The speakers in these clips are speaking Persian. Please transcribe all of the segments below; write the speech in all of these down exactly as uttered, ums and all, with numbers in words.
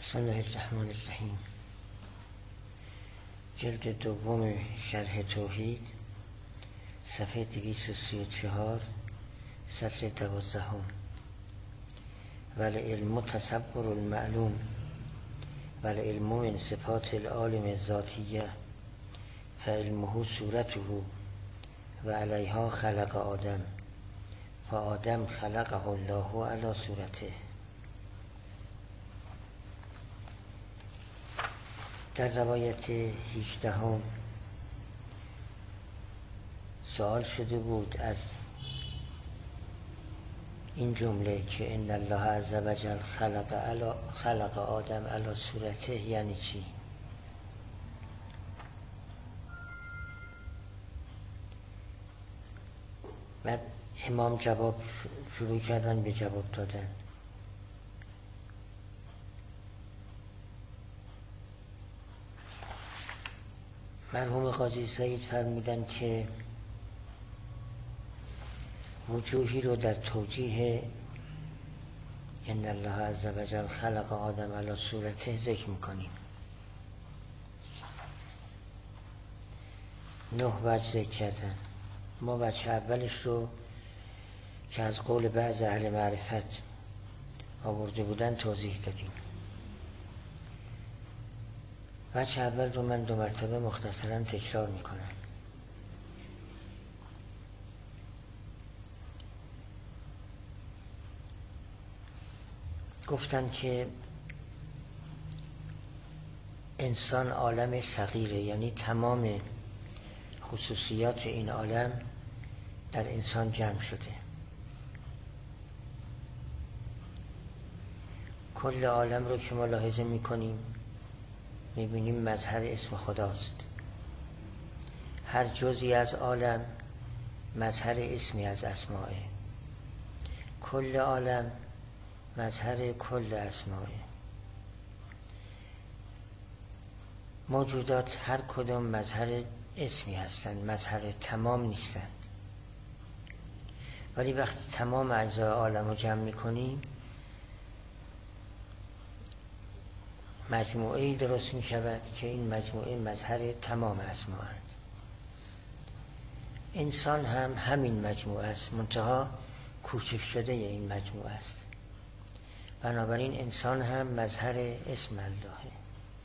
بسم الله الرحمن الرحیم. جلد دوم شرح توحید، صفحه دویست و سی و چهار، سطر دوازدهم. والعلم تصور المعلوم والعلم من صفات العالم الذاتیه فعلمه صورته و علیها خلق آدم فآدم خلقه الله علی صورته. در روایت هجدهم سوال شده بود از این جمله که ان الله عز وجل خلق علی خلق آدم علی صورته یعنی چی؟ بعد امام جواب شروع کردن به جواب دادن. مرحوم قاضی سعید فرمودن که وجوهی رو در توجیه ان الله عز وجل خلق آدم علی صورته ذکر میکنیم. نه وجه ذکر کردن. ما وجه اولش رو که از قول بعض اهل معرفت آورده بودن توضیح دادیم. وجه اول رو من دو مرتبه مختصرا تکرار میکنم. گفتن که انسان عالم صغیره، یعنی تمام خصوصیات این عالم در انسان جمع شده. کل عالم رو که ملاحظه میکنیم میبینیم مظهر اسم خداست. هر جزئی از عالم مظهر اسمی از اسمائه. کل عالم مظهر کل اسمائه. موجودات هر کدام مظهر اسمی هستند، مظهر تمام نیستند. ولی وقتی تمام اجزای عالم رو جمع میکنیم مجموعه‌ای درست می شود که این مجموعه مظهر تمام اسماء. انسان هم همین مجموعه است، منتها کوچک شده این مجموعه است. بنابراین انسان هم مظهر اسم الله.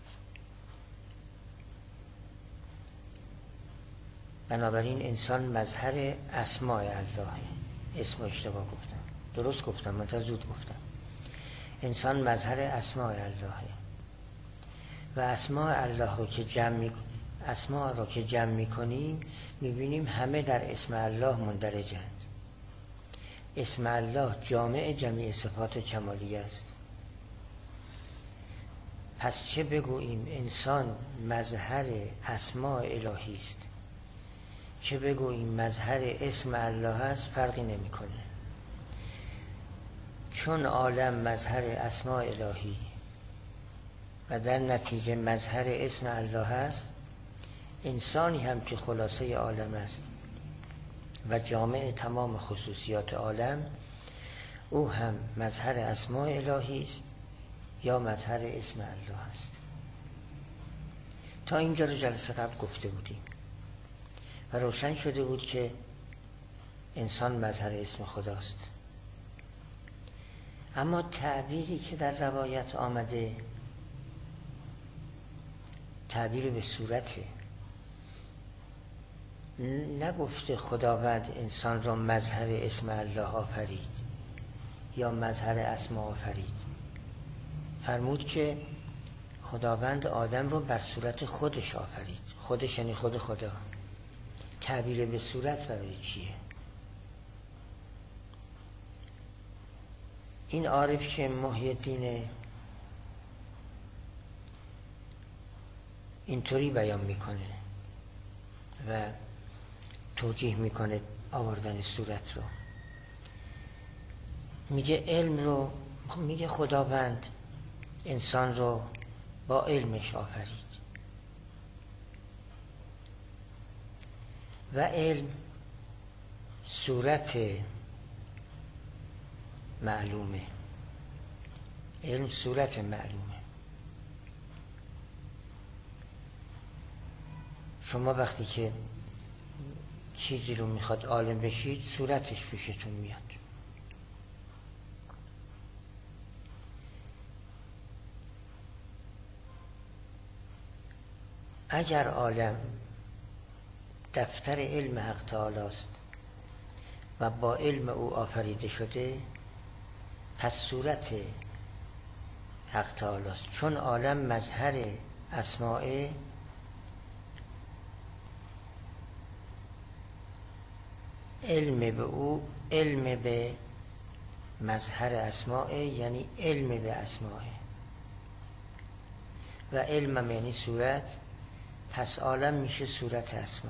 بنابراین انسان مظهر اسماء الله. اسم اشتباه گفتم، درست گفتم، منتها زود گفتم. انسان مظهر اسماء الله و اسماء الله رو که جمع می... اسماء رو که جمع میکنیم میبینیم همه در اسم الله مندرجند. اسم الله جامع جمیع صفات کمالیه است. پس چه بگوییم انسان مظهر اسماء الهی است، چه بگوییم مظهر اسم الله است، فرقی نمیکنه. چون عالم مظهر اسماء الهی و در نتیجه مظهر اسم الله است، انسانی هم که خلاصه عالم است و جامع تمام خصوصیات عالم، او هم مظهر اسماء الهی است یا مظهر اسم الله است. تا اینجا رو جلسه قبل گفته بودیم و روشن شده بود که انسان مظهر اسم خداست. اما تعبیری که در روایت آمده تعبیر به صورته. نگفته خداوند انسان را مظهر اسم الله آفرید یا مظهر اسما آفرید. فرمود که خداوند آدم را بر صورت خودش آفرید. خودش یعنی خود خدا. تعبیر به صورت برای چیه؟ این عارف که محی الدین اینطوری بیان میکنه و توجیه میکنه آوردن صورت رو. میگه علم رو، میگه خداوند انسان رو با علمش آفرید و علم صورت معلومه. علم صورت معلومه. شما وقتی که چیزی رو میخواد عالم بشید صورتش پیشتون میاد. اگر عالم دفتر علم حق تعالی است و با علم او آفریده شده، پس صورت حق تعالی است. چون عالم مظهر اسماء، علم به او علم به مظهر اسماء یعنی علم به اسماء و علم یعنی صورت، پس عالم میشه صورت اسما.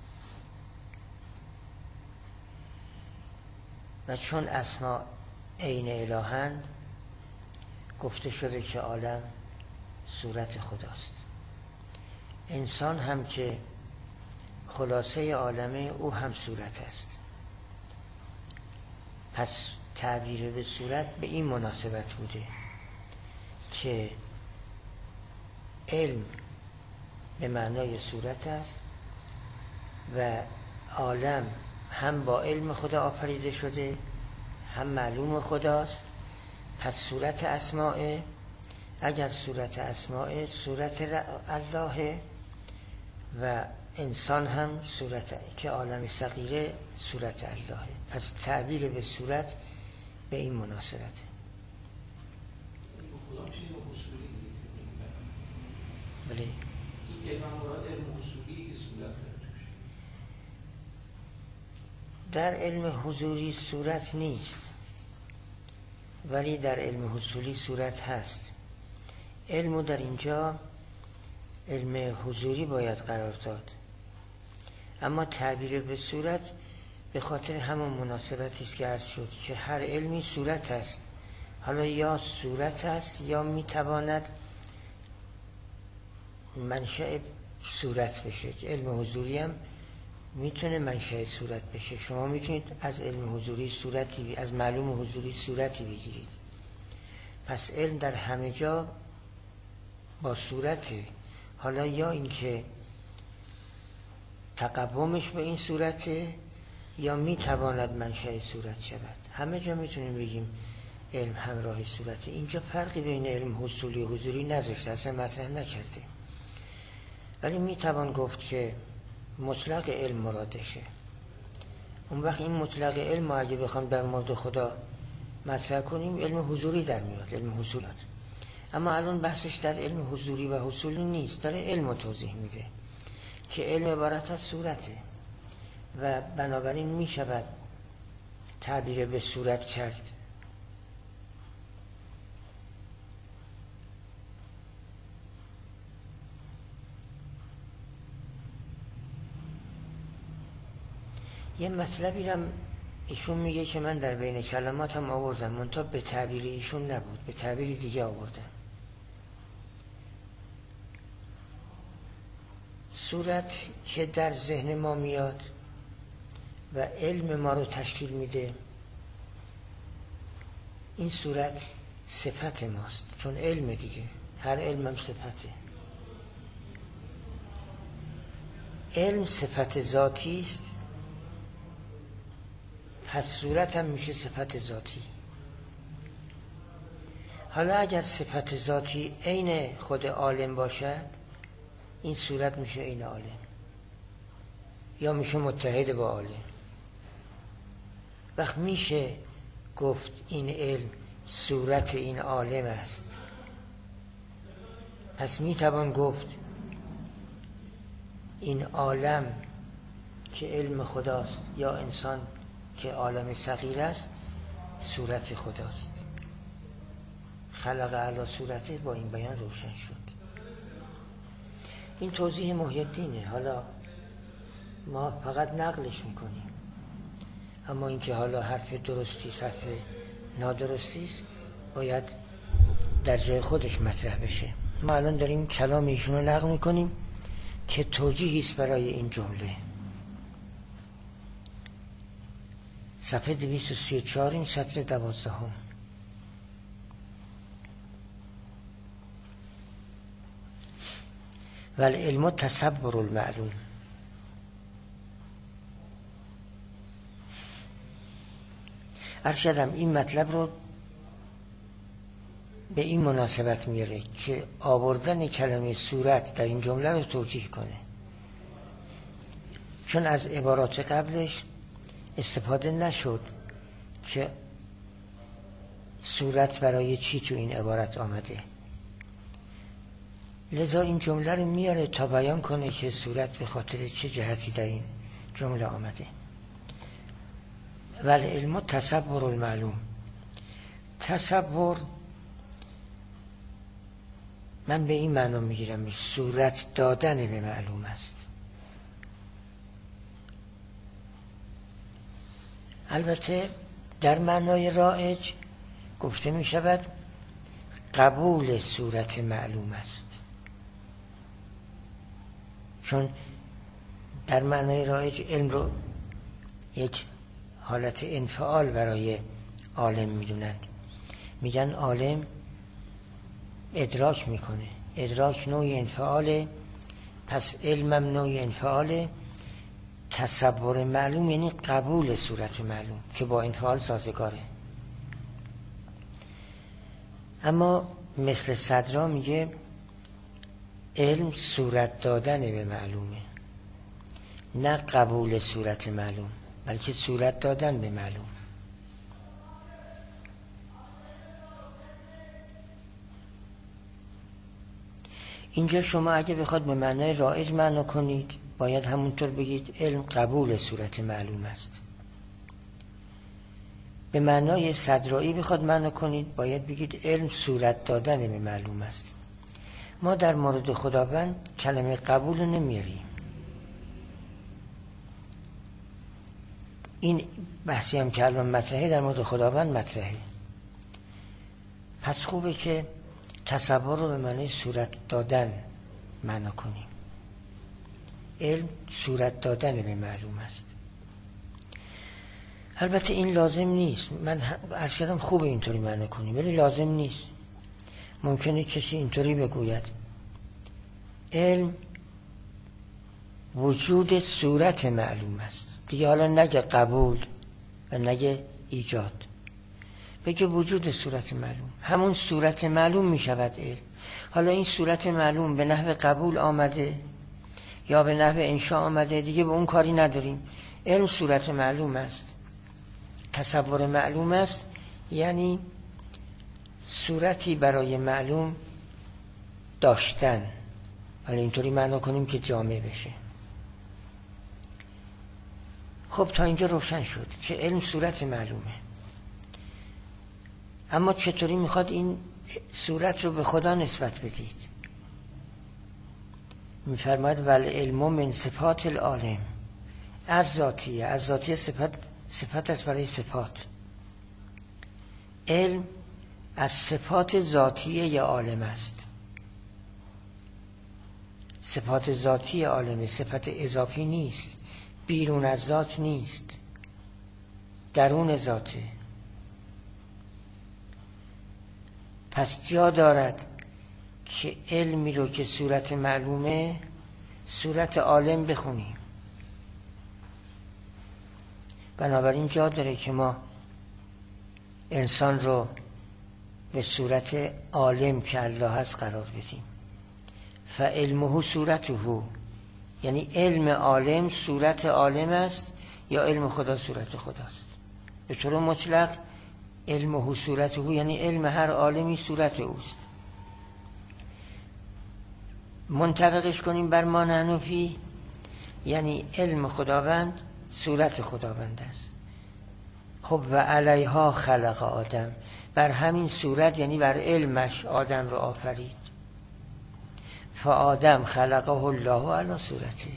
و چون اسما عین الهند، گفته شده که عالم صورت خداست. انسان هم که خلاصه عالمه، او هم صورت است. پس تعبیر به صورت به این مناسبت بوده که علم به معنای صورت است و عالم هم با علم خدا آفریده شده، هم معلوم خداست. پس صورت اسماء، اگر صورت اسماء صورت الله و انسان هم صورت که عالم صغیره صورت الله. پس تعبیر به صورت به این مناسبته. بله. در علم حضوری صورت نیست، ولی در علم حصولی صورت هست. علمو در اینجا علم حضوری باید قرار داد، اما تعبیر به صورت به خاطر همون مناسبتی است که عرض شد که هر علمی صورت است. حالا یا صورت است یا میتواند منشأ صورت بشه. علم حضوری هم میتونه منشأ صورت بشه. شما میتونید از علم حضوری صورتی بی... از معلوم حضوری صورتی بگیرید. پس علم در همه جا با صورته. حالا یا اینکه تقومش به این صورته یا میتواند منشأ صورت شود. همه جا میتونیم بگیم علم همراه صورته. اینجا فرقی بین علم حصولی و حضوری نذاشته، اصلا مطرح نکرده. ولی میتوان گفت که مطلق علم مرادشه. اون وقت این مطلق علم اگه بخوام در مورد خدا مطرح کنیم، علم حضوری در میاد، علم حصولیات. اما الان بحثش در علم حضوری و حصولی نیست، داره علم رو توضیح میده که علم عبارت از صورته و بنابراین میشود تعبیر به صورت کرد. یه مطلبی هم ایشون میگه که من در بین کلماتم آوردم، منتها به تعبیر ایشون نبود، به تعبیر دیگه آوردم. صورت که در ذهن ما میاد و علم ما رو تشکیل میده، این صورت صفت ماست، چون علم دیگه، هر علم هم صفته. علم صفت ذاتی است، پس صورت هم میشه صفت ذاتی. حالا اگر صفت ذاتی عین خود عالم باشد، این صورت میشه عین عالم یا میشه متحد با عالم. وقت میشه گفت این علم صورت این عالم است. پس میتوان گفت این عالم که علم خداست یا انسان که عالم صغیر است صورت خداست. خلق علی صورته با این بیان روشن شد. این توضیح محی الدینه، حالا ما فقط نقلش میکنیم. اما اینکه حالا حرف درستی حرف نادرستی باید در جای خودش مطرح بشه. ما الان داریم کلام ایشون رو نقل میکنیم که توجیهی است برای این جمله. صفحه دویست و سی و چهار این سطر دوازدهم. و العلم تصور المعلوم. عرض کردم این مطلب رو به این مناسبت میاره که آوردن کلمه صورت در این جمله رو توجیه کنه، چون از عبارات قبلش استفاده نشد که صورت برای چی تو این عبارت آمده، لذا این جمله رو میاره تا بیان کنه که صورت به خاطر چه جهتی در این جمله آمده. ولی علم تصور المعلوم. تصور من به این معنا میگیرم صورت دادن به معلوم است. البته در معنای رایج گفته می شود قبول صورت معلوم است، چون در معنای رایج علم رو یک حالت انفعال برای عالم میدونند. میگن عالم ادراک میکنه، ادراک نوع انفعاله، پس علمم نوع انفعاله. تصور معلوم یعنی قبول صورت معلوم که با انفعال سازگاره. اما مثل صدرا میگه علم صورت دادن به معلومه، نه قبول صورت معلوم، بلکه صورت دادن به معلوم. اینجا شما اگه بخواد به معنای رایج معنا کنید باید همونطور بگید علم قبول صورت معلوم است. به معنای صدرایی بخواد معنا کنید باید بگید علم صورت دادن به معلوم است. ما در مورد خداوند کلمه قبول نمیاریم. این بحثی هم که الان مطرحه در مورد خداوند مطرحه. پس خوبه که تصور رو به معنی صورت دادن معنا کنیم. علم صورت دادن به معلوم است. البته این لازم نیست، من عرض کردم خوبه اینطوری معنا کنیم، ولی لازم نیست. ممکنه کسی اینطوری بگوید علم وجود صورت معلوم است، دیگه حالا نگه قبول و نگه ایجاد، بگه وجود صورت معلوم. همون صورت معلوم می شود علم. حالا این صورت معلوم به نحو قبول آمده یا به نحو انشاء آمده، دیگه به اون کاری نداریم. علم صورت معلوم است. تصور معلوم است یعنی صورتی برای معلوم داشتن، ولی اینطوری معنا کنیم که جامع بشه. خب تا اینجا روشن شد که علم صورت معلومه. اما چطوری میخواد این صورت رو به خدا نسبت بدید؟ میفرماید ول علم من صفات العالم، از ذاتیه، از ذاتیه صفت صفت است برای صفات. علم از صفات ذاتیه یا عالم است. صفات ذاتی عالمه، صفت اضافی نیست، بیرون از ذات نیست، درون ذاته. پس جا دارد که علمی رو که صورت معلومه صورت عالم بخونیم. بنابراین جا داره که ما انسان رو به صورت عالم که الله هست قرار بدیم. فعلمه صورته، یعنی علم عالم صورت عالم است یا علم خدا صورت خداست. به طور مطلق علمه صورته یعنی علم هر عالمی صورت اوست. منطبقش کنیم بر ما نحنفی یعنی علم خداوند صورت خداوند است. خب و علیها خلق آدم، بر همین صورت یعنی بر علمش آدم را آفرید. فآدم خلقه الله علی صورته.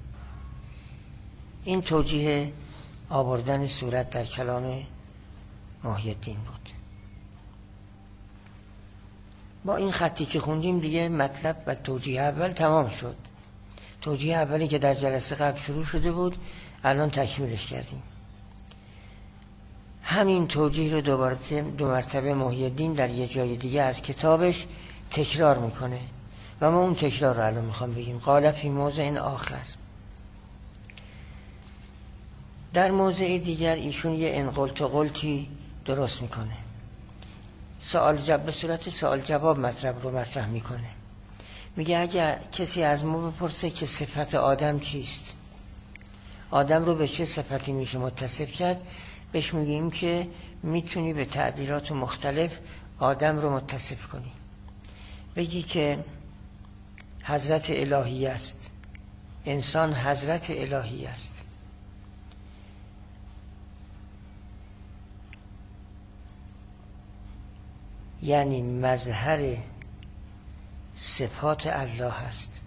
این توجیه آوردن صورت در کلام محی الدین بود. با این خطی که خوندیم دیگه مطلب و توجیه اول تمام شد. توجیه اولی که در جلسه قبل شروع شده بود الان تکمیلش کردیم. همین توجیه رو دوباره دو مرتبه محی الدین در یه جای دیگه از کتابش تکرار میکنه و ما اون تکرار رو الان میخوام بگیم. قال فی موضع آخر، در موضع دیگر ایشون یه انقلت و قلتی درست میکنه، سوال جواب به صورت سوال جواب مطلب رو مطرح میکنه. میگه اگر کسی از ما بپرسه که صفت آدم چیست، آدم رو به چه صفتی میشه متصف کرد، بهش میگیم که میتونی به تعبیرات مختلف آدم رو متصف کنی. بگی که حضرت الهی است، انسان حضرت الهی است. یعنی مظهر صفات الله است.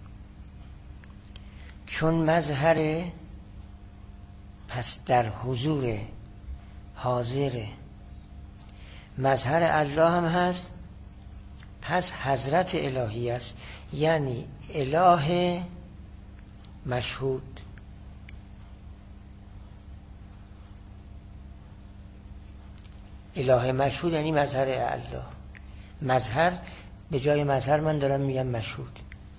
چون مظهر، پس در حضور حاضر مظهر الله هم هست، پس حضرت الهی است. یعنی اله مشهود. اله مشهود یعنی مظهر الله. مظهر به جای مظهر من دارم میگم مشهود.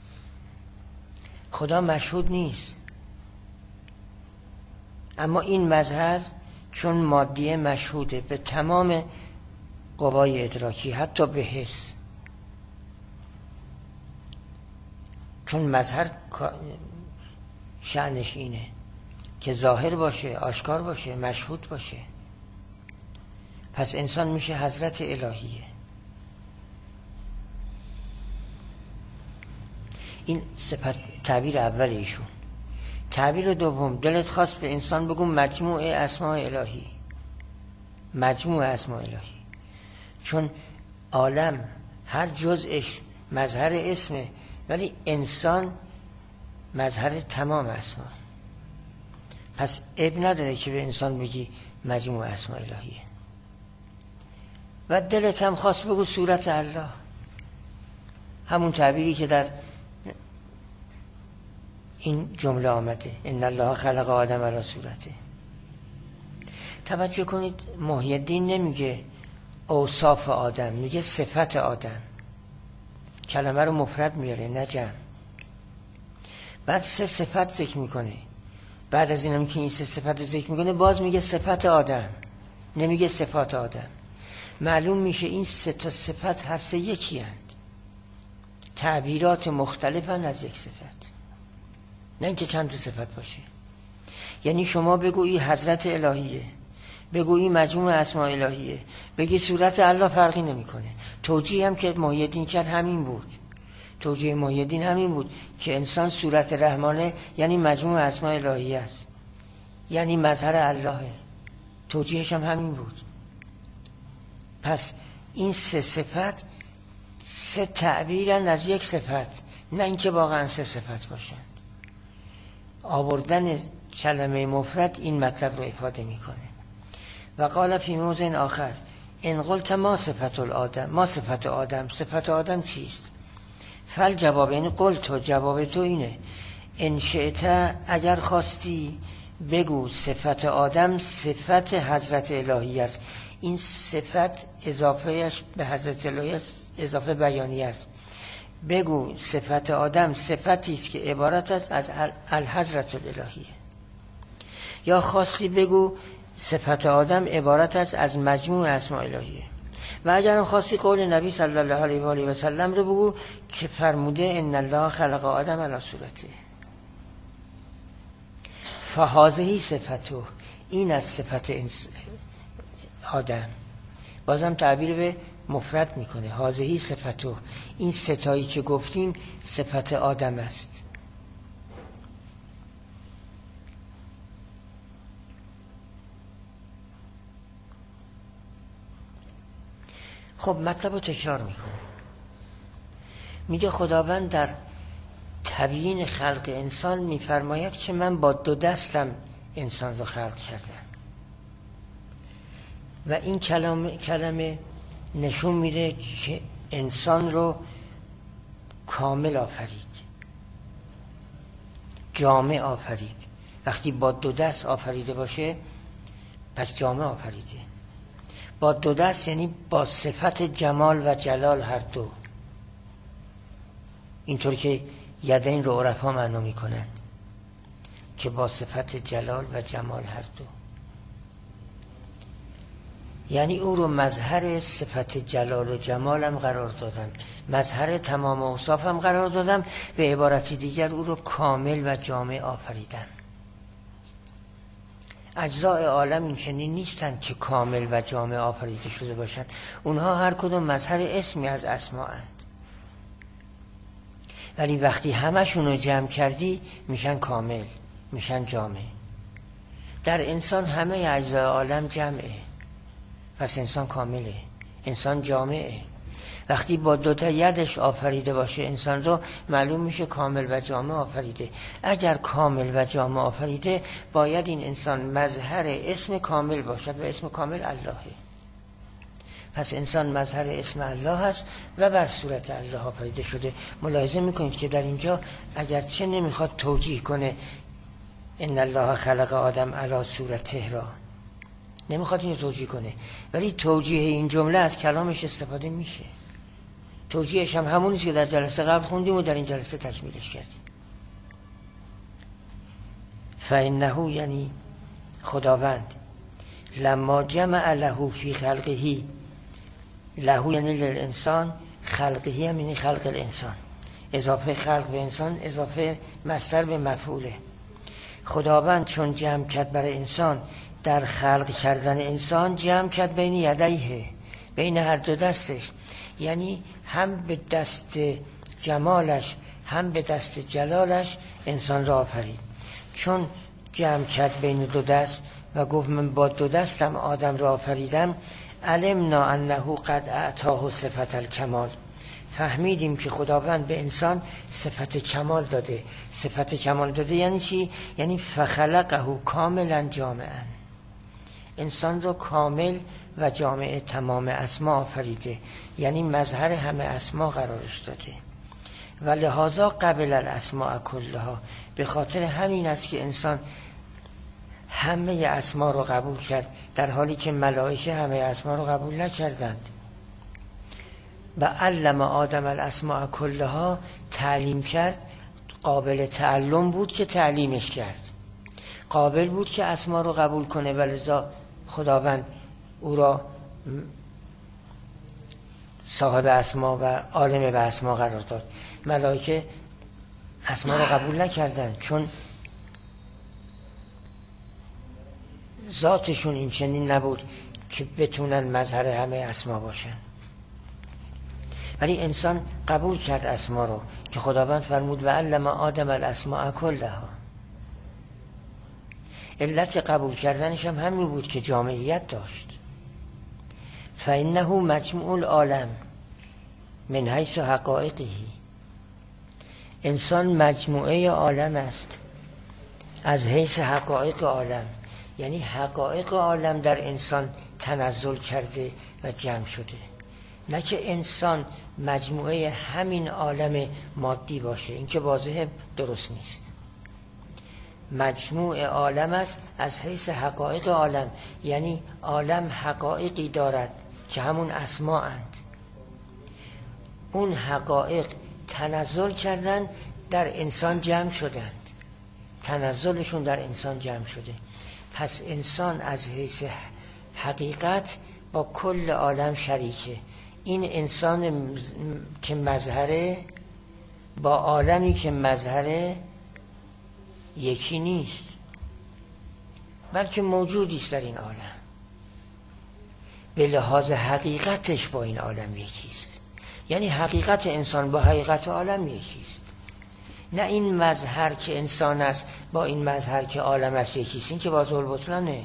خدا مشهود نیست، اما این مظهر چون مادیه مشهوده به تمام قوای ادراکی، حتی به حس. چون مظهر شأنش اینه که ظاهر باشه، آشکار باشه، مشهود باشه. پس انسان میشه حضرت الهیه. این صفت تعبیر اول ایشون. تعبیر دوم، دلت خواست به انسان بگو مجموع اسماء الهی، مجموع اسماء الهی. چون عالم هر جزءش مظهر اسمه، ولی انسان مظهر تمام اسما. پس عیب نداره که به انسان بگی مجموع اسماء الهیه. و دلت هم خواست بگو صورت الله، همون تعبیری که در این جمله آمده، ان الله خلق آدم علی صورته. توجه کنید، محی الدین نمیگه اوصاف آدم، میگه صفت آدم. کلمه رو مفرد میاره نه جمع. بعد سه صفت ذکر میکنه. بعد از اینم که این سه صفت ذکر میکنه، باز میگه صفت آدم، نمیگه صفات آدم. معلوم میشه این سه تا صفت هر سه یکی هست، تعبیرات مختلفن از یک صفت، نه اینکه چند تا صفت باشه. یعنی شما بگویی حضرت الهیه، بگویی مجموع اسماء الهیه، بگی صورت الله، فرقی نمیکنه. توجیه هم که محی الدین کرد همین بود. توجیه محی الدین همین بود که انسان صورت رحمانه، یعنی مجموع اسماء الهیه است، یعنی مظهر الله. توجیهش هم همین بود. پس این سه صفت سه تعبیرن از یک صفت، نه اینکه واقعا سه صفت باشن. آوردن کلمه مفرد این مطلب رو افاده میکنه. و قال فی موضع آخر ان قلت ما صفت الآدم، ما صفت آدم، صفت آدم چیست؟ فل جواب، یعنی قلت و جواب تو اینه، ان شئت اگر خواستی بگو صفت آدم صفت حضرت الهی است. این صفت اضافهش به حضرت الهی است، اضافه بیانی است. بگو صفت آدم صفتی است که عبارت است از الحضرت الالهیه. یا خواستی بگو صفت آدم عبارت است از مجموع اسماء الهیه. و اگر خواستی قول نبی صلی الله علیه و آله و سلم رو بگو که فرموده ان الله خلق آدم علی صورته. فهذه صفته، این از صفت آدم. بازم تعبیر به مفرد میکنه، هذه صفته، این ستایی که گفتیم صفت آدم است. خب مطلب رو تکرار میکنه. میگه خداوند در تبیین خلق انسان میفرماید که من با دو دستم انسان رو خلق کردم. و این کلمه, کلمه نشون میده که انسان رو کامل آفرید، جامع آفرید. وقتی با دو دست آفریده باشه پس جامع آفریده. با دو دست یعنی با صفت جمال و جلال هر دو. اینطور که یدین رو عرفا معنا میکنن که با صفت جلال و جمال هر دو، یعنی او رو مظهر صفت جلال و جمالم قرار دادم، مظهر تمام اوصافم قرار دادم، به عبارتی دیگر او رو کامل و جامع آفریدم. اجزای عالم این چنین نیستند که کامل و جامع آفریده شده باشند، اونها هر کدوم مظهر اسمی از اسماء اند، ولی وقتی همشون رو جمع کردی میشن کامل، میشن جامع. در انسان همه اجزای عالم جمعه، پس انسان کامله، انسان جامعه. وقتی با دوتا یدش آفریده باشه انسان رو، معلوم میشه کامل و جامع آفریده. اگر کامل و جامع آفریده باید این انسان مظهر اسم کامل باشد و اسم کامل اللهه. پس انسان مظهر اسم الله هست و بر صورت الله آفریده شده. ملاحظه میکنید که در اینجا اگرچه نمیخواد توجیه کنه ان الله خلق آدم علی صورته را، نمیخواد اینو توجیه کنه، ولی توجیه این جمله از کلامش استفاده میشه. توجیهش هم همونیست که در جلسه قبل خوندیم و در این جلسه تکمیلش کردیم. فانه یعنی خداوند لما جمع له فی خلقه، له یعنی للانسان، خلقه هم یعنی خلق الانسان، اضافه خلق به انسان اضافه مصدر به مفعوله. خداوند چون جمع کرد برای انسان، در خلق کردن انسان جمع کرد بین یدیه، بین هر دو دستش، یعنی هم به دست جمالش هم به دست جلالش انسان را آفرید. چون جمع کرد بین دو دست و گفت من با دو دستم آدم را آفریدم، علمنا انه قد اعطاه صفت الکمال، فهمیدیم که خداوند به انسان صفت کمال داده. صفت کمال داده یعنی چی؟ یعنی فخلقه کاملا جامعا، انسان رو کامل و جامع تمام اسما آفریده، یعنی مظهر همه اسما قرارش داده. و لحاظا قبل الاسماء کلها، به خاطر همین است که انسان همه اسما رو قبول کرد، در حالی که ملائکه همه اسما رو قبول نکردند. و علم آدم الاسماء کلها، تعلیم کرد، قابل تعلم بود که تعلیمش کرد، قابل بود که اسما رو قبول کنه، ولذا خداوند او را صاحب اسما و عالم به اسما قرار داد. ملائکه اسما رو قبول نکردند چون ذاتشون این چنین نبود که بتونن مظهر همه اسما باشن، ولی انسان قبول کرد اسما رو که خداوند فرمود و علم آدم الاسماء کلها. علت قبول کردنش هم همین بود که جامعیت داشت. فانه مجموع العالم من حیث حقایقه، انسان مجموعه عالم است از حیث حقایق عالم، یعنی حقایق عالم در انسان تنزل کرده و جمع شده، نه که انسان مجموعه همین عالم مادی باشه، این که واضحه درست نیست. مجموع عالم است از حیث حقایق عالم، یعنی عالم حقایقی دارد که همون اسما اند، اون حقایق تنزل کردن در انسان جمع شدند، تنزلشون در انسان جمع شده. پس انسان از حیث حقیقت با کل عالم شریکه. این انسان که مظهره با عالمی که مظهره یکی نیست، بلکه موجودی است در این عالم، به لحاظ حقیقتش با این عالم یکیست، یعنی حقیقت انسان با حقیقت عالم یکیست، نه این مظهر که انسان است با این مظهر که عالم است یکیست، این که باز البطلانه.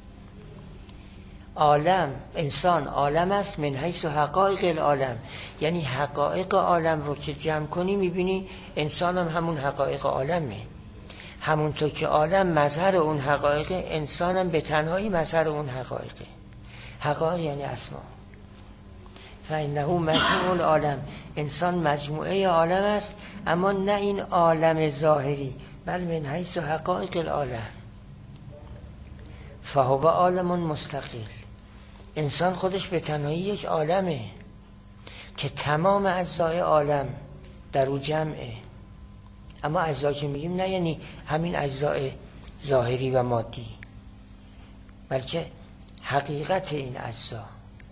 عالم انسان عالم است من حیث حقایق العالم، یعنی حقایق عالم رو که جمع کنی میبینی انسان هم همون حقایق عالمه، همونطور که عالم مظهر اون حقایق، انسان هم به تنهایی مظهر اون حقایقه. حقایق یعنی اسما. فانه مجموع العالم، انسان مجموعه عالم است، اما نه این عالم ظاهری، بل من حیث حقایق العالم. فهو عالم مستقل، انسان خودش به تنهایی یک عالمه که تمام اجزای عالم در او جمعه. اما اجزا که میگیم نه یعنی همین اجزای ظاهری و مادی، بلکه حقیقت این اجزا.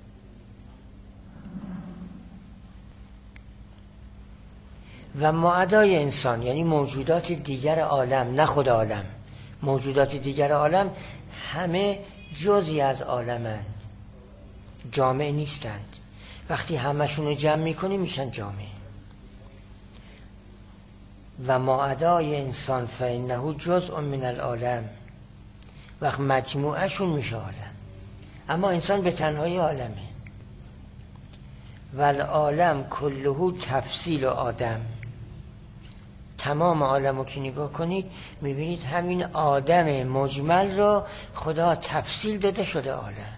و معدای انسان یعنی موجودات دیگر عالم، نه خود عالم، موجودات دیگر عالم همه جزئی از عالمند، جامع نیستند. وقتی همشون رو جمع میکنی میشن جامع. و معدای انسان فانه جزء من العالم، وقت مجموعشون میشه عالم. اما انسان به تنهایی عالمه. و العالم کله تفصیل آدم، تمام عالم رو که نگاه کنید میبینید همین آدم مجمل رو خدا تفصیل داده شده عالم.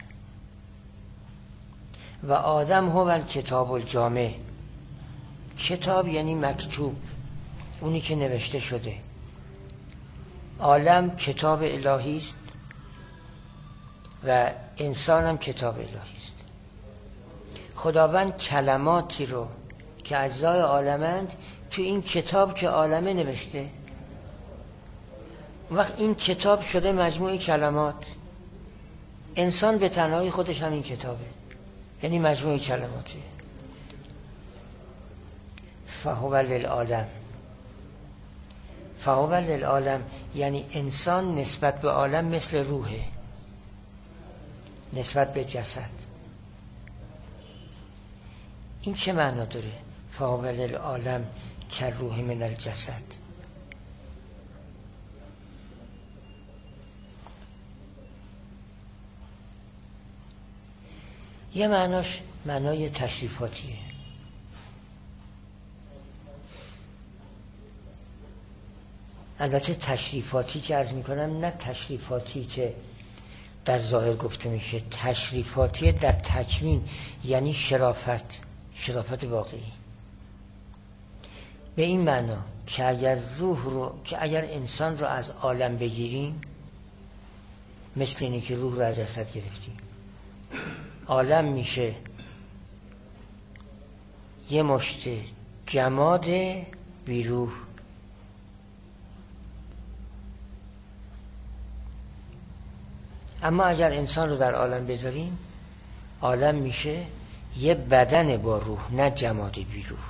و آدم هو الکتاب الجامع، کتاب یعنی مکتوب، اونی که نوشته شده. عالم کتاب الهی است و انسان هم کتاب الهی است. خداوند کلماتی رو که اجزای عالمند تو این کتاب که عالمه نوشته. وقت این کتاب شده مجموعه کلمات، انسان به تنهایی خودش همین کتابه، یعنی مجموعه کلماتی. فهو للعالم، فهو للعالم یعنی انسان نسبت به عالم مثل روحه، نسبت به جسد. این چه معنا داره؟ فهو للعالم کالروح من الجسد. یه معناش معنای تشریفاتیه. البته تشریفاتی که عرض میکنم نه تشریفاتی که در ظاهر گفته میشه، تشریفاتی در تکوین، یعنی شرافت، شرافت واقعی. به این معنا که اگر روح رو، که اگر انسان رو از عالم بگیریم مثل اینه که روح رو از جسد گرفتیم، عالم میشه یه مشت جماد بی روح. اما اگر انسان رو در عالم بذاریم، عالم میشه یه بدن با روح، نه جماد بی روح.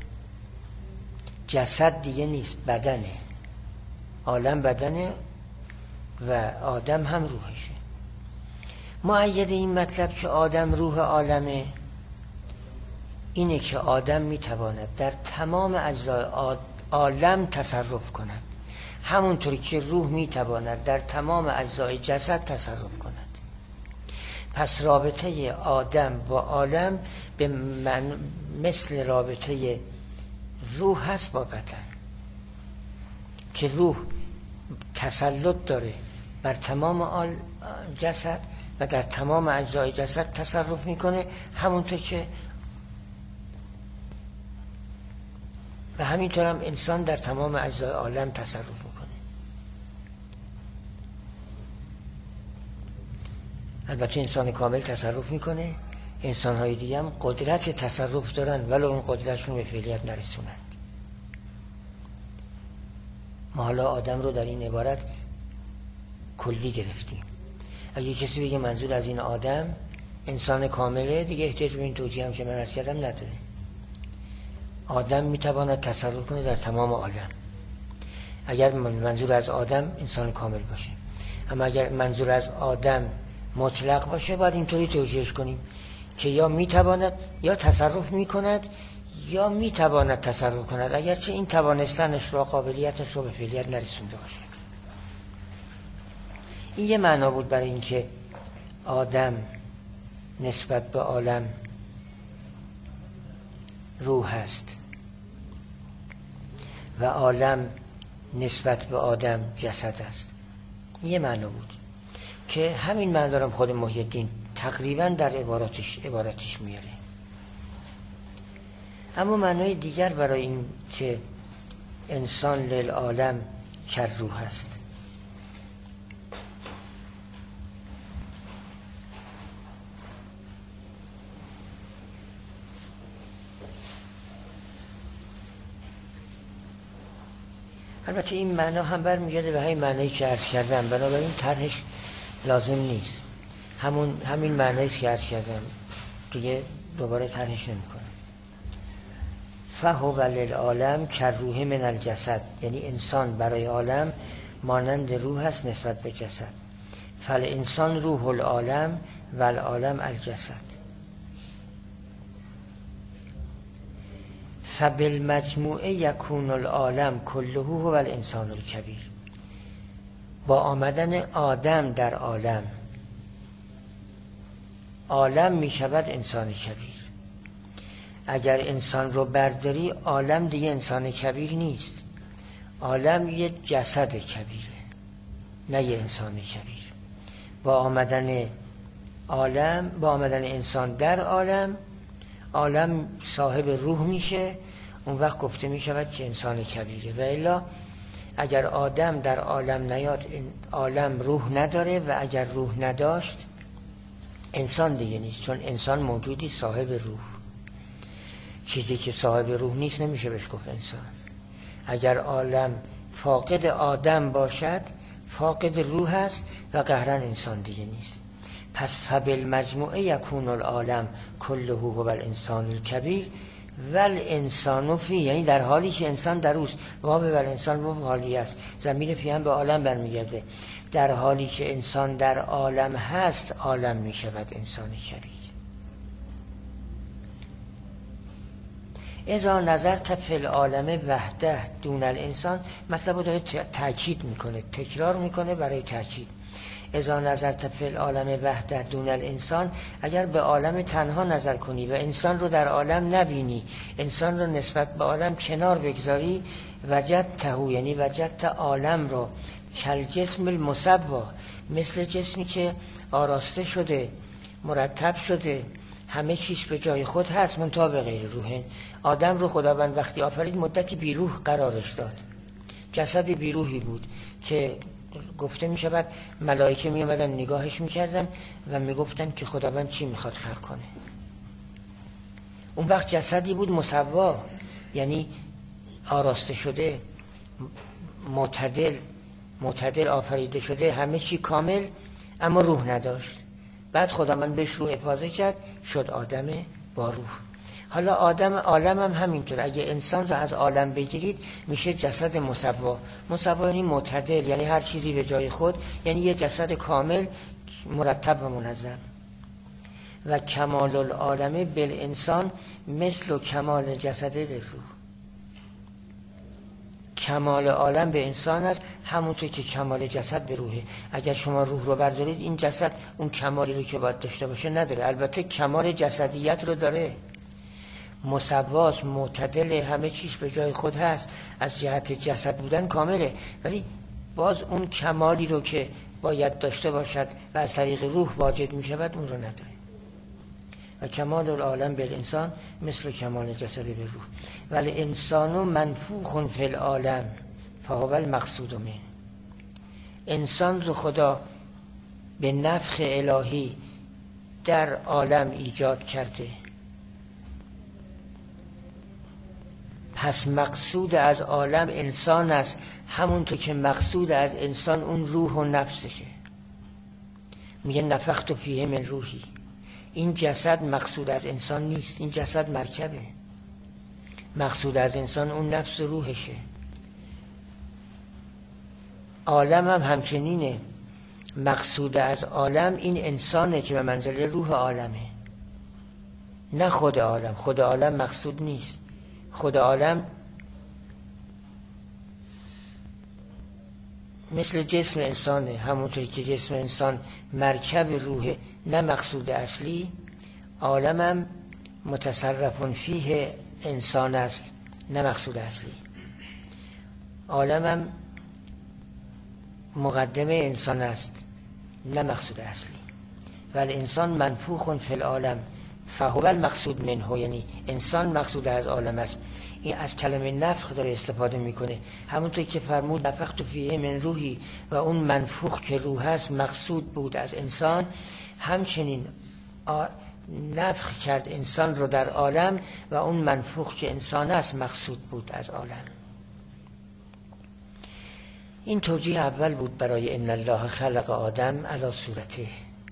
جسد دیگه نیست، بدنه. عالم بدنه و آدم هم روحشه. مؤید این مطلب که آدم روح عالمه اینه که آدم میتواند در تمام اجزای عالم تصرف کند، همونطوری که روح میتواند در تمام اجزای جسد تصرف کند. پس رابطه آدم با عالم به من مثل رابطه روح هست با بدن، که روح تسلط داره بر تمام جسد و در تمام اجزای جسد تصرف میکنه، همونطور که و همینطور هم انسان در تمام اجزای عالم تصرف میکنه. البته انسان کامل تصرف میکنه، انسان‌های دیگه هم قدرت تصرف دارن ولی اون قدرتشون به فعلیت نرسونن. ما حالا آدم رو در این عبارت کلی گرفتیم. اگه کسی بگه منظور از این آدم انسان کامله، دیگه احتیاج به این توجیه هم که من عرض کردم نداره. آدم میتواند تصرف کنه در تمام عالم اگر منظور از آدم انسان کامل باشه. اما اگر منظور از آدم مطلق باشه باید اینطوری توجیهش کنیم که یا میتواند یا تصرف میکند یا میتواند تصرف کند، اگرچه این توانستنش و قابلیتش رو به فعلیت نرسونده باشه. این یه معنا بود برای اینکه آدم نسبت به عالم روح هست و عالم نسبت به آدم جسد است. یه معنا بود که همین معنا دارم خود محی الدین تقریبا در عباراتش عبارتش میاره. اما معنای دیگر برای این که انسان للعالم کالروح است. البته این معنا هم برمیگرده به همین معنایی که عرض کردم، بنابراین طرحش لازم نیست. همون همین معنایی که عرض کردم دیگه دوباره طرحش نمی‌کنم. فهو للعالم کالروح من الجسد، یعنی انسان برای عالم مانند روح است نسبت به جسد. فالانسان روح العالم و العالم الجسد. فبالمجموع یکون العالم کله هو الانسان الکبیر. با آمدن آدم در عالم، عالم می شود انسان کبیر. اگر انسان رو برداری، عالم دیگه انسان کبیر نیست، عالم یه جسد کبیره، نه یه انسان کبیر. با آمدن عالم، با آمدن انسان در عالم، عالم صاحب روح میشه، اون وقت گفته میشود که انسان کبیره. و الا اگر آدم در عالم نیاد، عالم روح نداره، و اگر روح نداشت انسان دیگه نیست، چون انسان موجودی صاحب روح. چیزی که صاحب روح نیست نمیشه بهش گفت انسان. اگر عالم فاقد آدم باشد، فاقد روح است و قهرن انسان دیگه نیست. پس فبالمجموع یکون العالم کله هو الانسان الکبیر و الانسان فی، یعنی در حالی که انسان در اوست. واو و الانسان واو حالی است، ضمیر فی هم به عالم برمیگرده. در حالی که انسان در عالم هست، عالم می شود انسان کبیر. اذا نظرت فی العالم وحده دون الانسان، مطلب رو داره تأکید میکنه، تکرار میکنه برای تأکید. اذا نظرت فی العالم وحده دون الانسان، اگر به عالم تنها نظر کنی و انسان رو در عالم نبینی، انسان رو نسبت به عالم کنار بگذاری، وجدته، یعنی وجدت عالم رو کالجسم المصبا، مثل جسمی که آراسته شده، مرتب شده، همه چیز به جای خود هست، منتها به غیر روح. آدم رو خداوند وقتی آفرید مدتی بیروح قرارش داد، جسد بیروحی بود که گفته می شود ملائکه می اومدن نگاهش می کردن و می گفتن که خداوند چی می خواد خلق کنه. اون وقت جسدی بود مصوا، یعنی آراسته شده، معتدل معتدل آفریده شده، همه چی کامل، اما روح نداشت. بعد خداوند بهش روح افاضه کرد، شد آدم با روح. حالا آدم عالم هم همینطور، اگه انسان رو از عالم بگیرید میشه جسد مصبا. مصبا یعنی معتدل، یعنی هر چیزی به جای خود، یعنی یه جسد کامل مرتب و منظم. و کمال العالم بالانسان مثل و کمال جسد به روح. کمال عالم به انسان است همونطور که کمال جسد به روحه. اگر شما روح رو بردارید، این جسد اون کمالی رو که باید داشته باشه نداره. البته کمال جسدیت رو داره، مسواس، معتدل، همه چیز به جای خود هست، از جهت جسد بودن کامله، ولی باز اون کمالی رو که باید داشته باشد و از طریق روح واجد می شود اون رو نداره. و کمال العالم بالانسان مثل کمال جسد به روح. ولی انسانو منفوخ فی العالم فهو المقصود منه. انسان رو خدا به نفخ الهی در عالم ایجاد کرده، پس مقصود از عالم انسان است، همونطور که مقصود از انسان اون روح و نفسشه. میگه نفخت فیه من روحی. این جسد مقصود از انسان نیست، این جسد مرکبه. مقصود از انسان اون نفس و روحشه. عالم هم همچنینه، مقصود از عالم این انسانه که به منزله روح عالمه، نه خود عالم. خود عالم مقصود نیست. خود عالم مثل جسم انسانه، همونطوری که جسم انسان مرکب روح، نه مقصود اصلی. عالمم متصرف فیه انسان است، نه مقصود اصلی. عالمم مقدمه انسان است، نه مقصود اصلی. ولی انسان منفوخ فی العالم فهو المقصود منه، یعنی انسان مقصود از عالم است. این از کلمه نفخ داره استفاده میکنه، همونطور که فرمود نفخت فیه من روحی، و اون منفوخ که روح است مقصود بود از انسان. همچنین نفخ کرد انسان رو در عالم و اون منفوخ که انسان است مقصود بود از عالم. این توجیه اول بود برای ان الله خلق آدم علی صورته،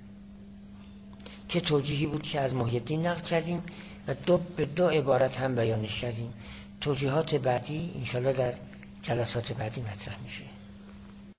که توجیهی بود که از محی الدین نقل کردیم و دو به دو عبارت هم بیانش کردیم. توجیهات بعدی انشاءالله در جلسات بعدی مطرح میشه.